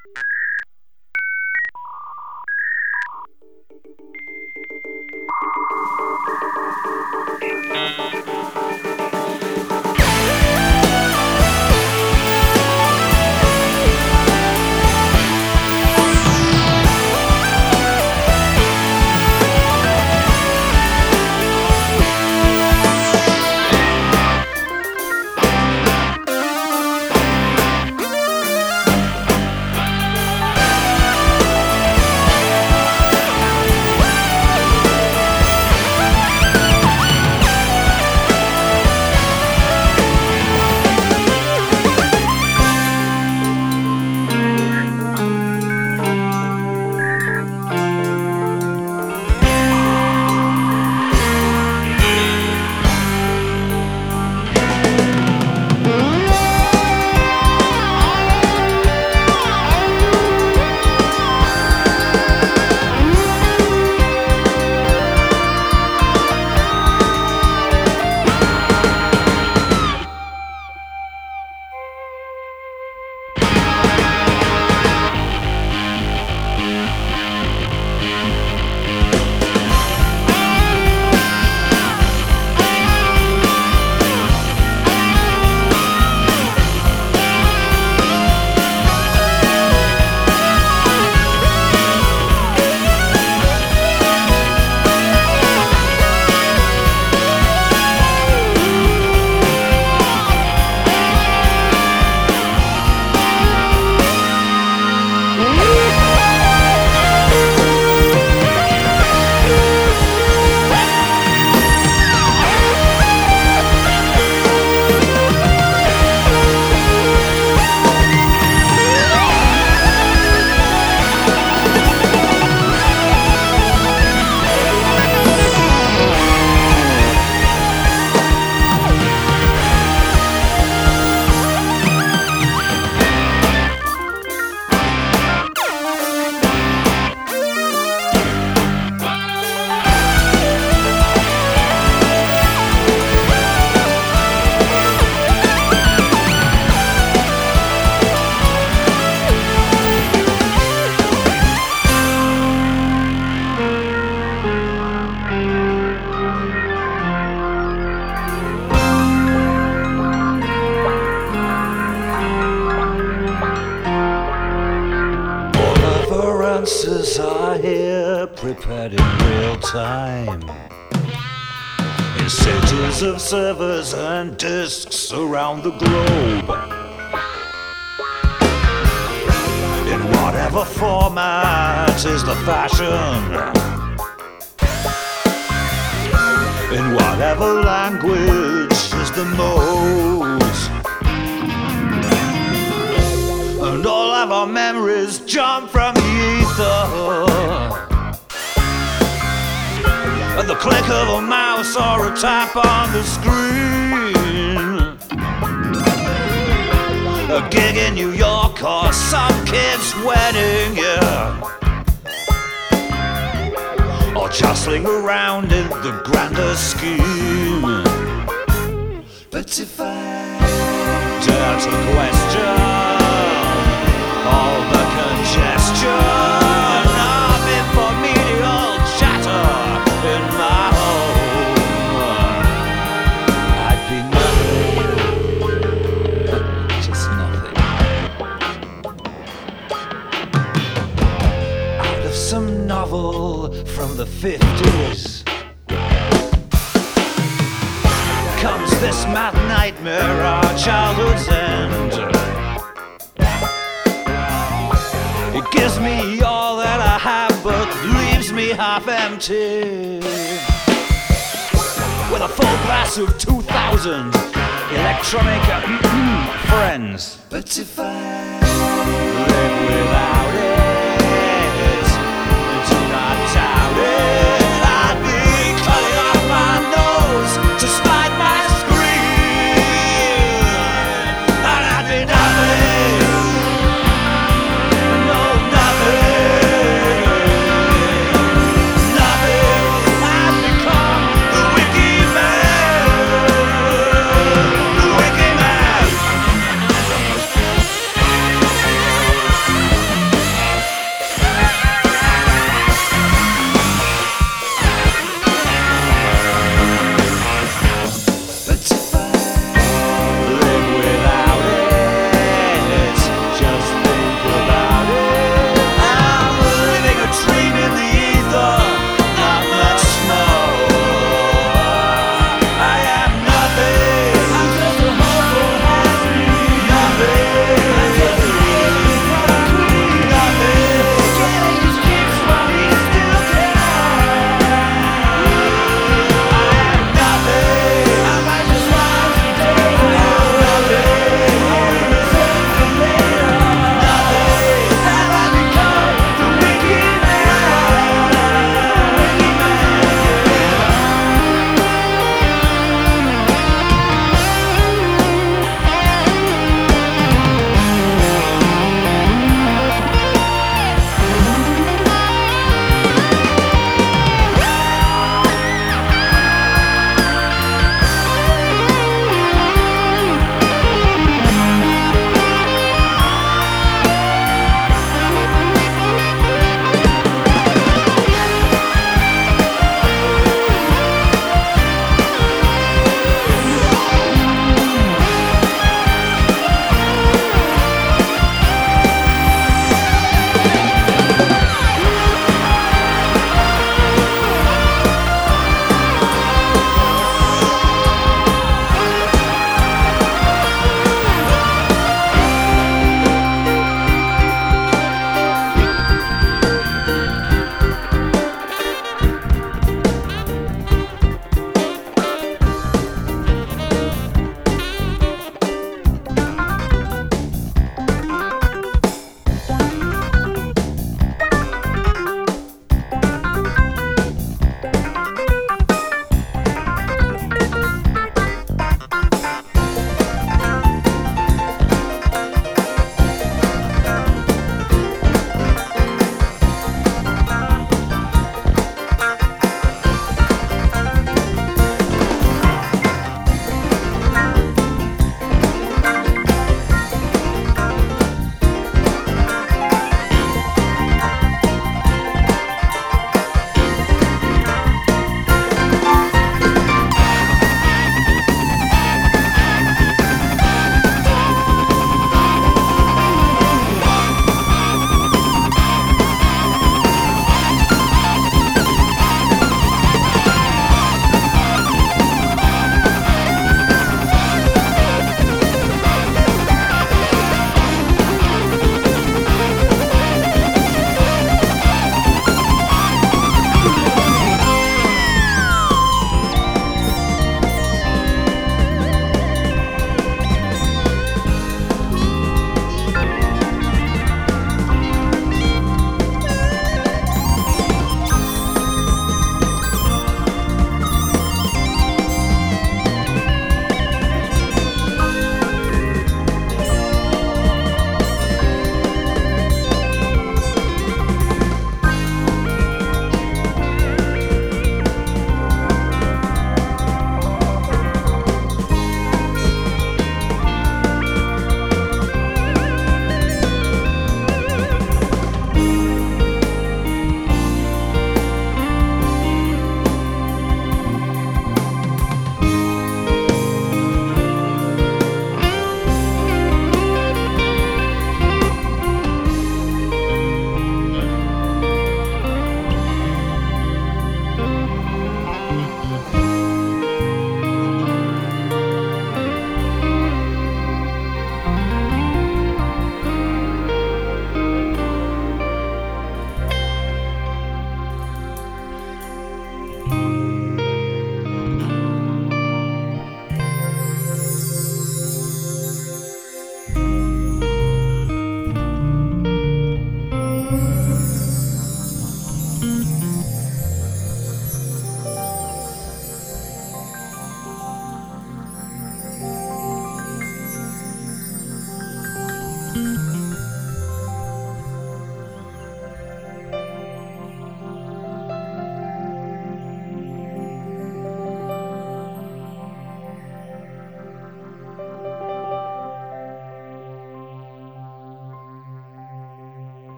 answers are here, prepared in real time, in cities of servers and disks around the globe, in whatever format is the fashion, in whatever language is the mode. And all of our memories jump from the ether at the click of a mouse or a tap on the screen. A gig in New York or some kid's wedding, yeah, or jostling around in the grander scheme. But if I dare to question all the congestion of infomedial chatter in my home, I'd be nothing, just nothing. Out of some novel from the 50s comes this mad nightmare, our childhood's end. It gives me all that I have, but leaves me half empty. With a full glass of 2000 electronic friends. But if I live without it, do not doubt it, I'd be cutting off my nose to spite my screen, and I'd be nothing.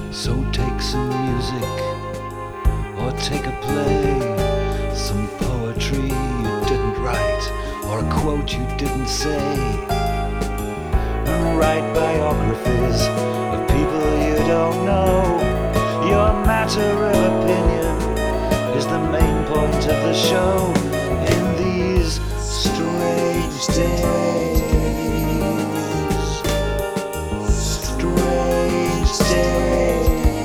So take some music, or take a play, some poetry you didn't write, or a quote you didn't say, and write biographies of people you don't know. Your matter of opinion is the main point of the show in these strange days. Strange days.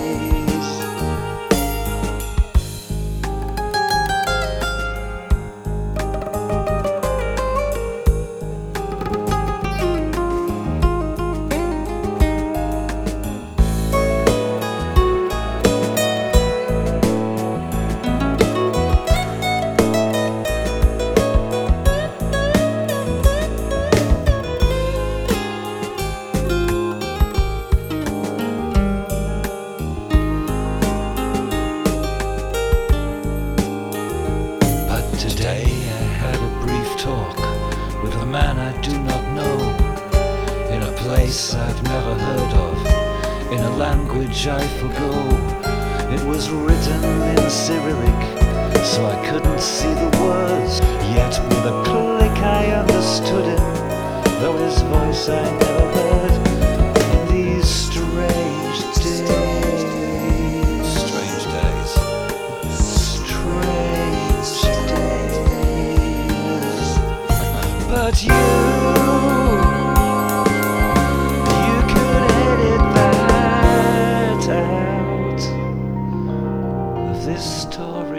Today I had a brief talk with a man I do not know, in a place I've never heard of, in a language I forgo. It was written in Cyrillic, so I couldn't see the words, yet with a click I understood him, though his voice I never heard. In these strange days. Strange days. Strange days. But you could edit that out of this story.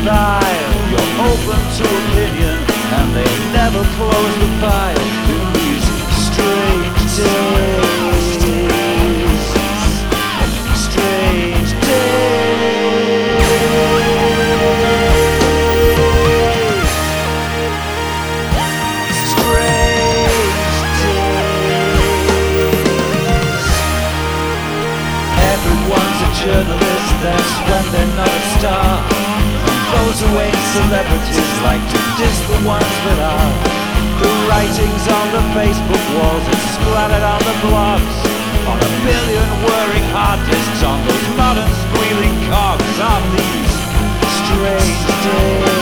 style. You're open to opinion, and they never close the file in these strange days. Strange days. Strange days. Everyone's a journalist, that's when they're not a star. Those who ain't celebrities like to diss the ones that are. The writings on the Facebook walls and splattered on the blogs, on a billion whirring hard disks, on those modern squealing cogs of these strange days.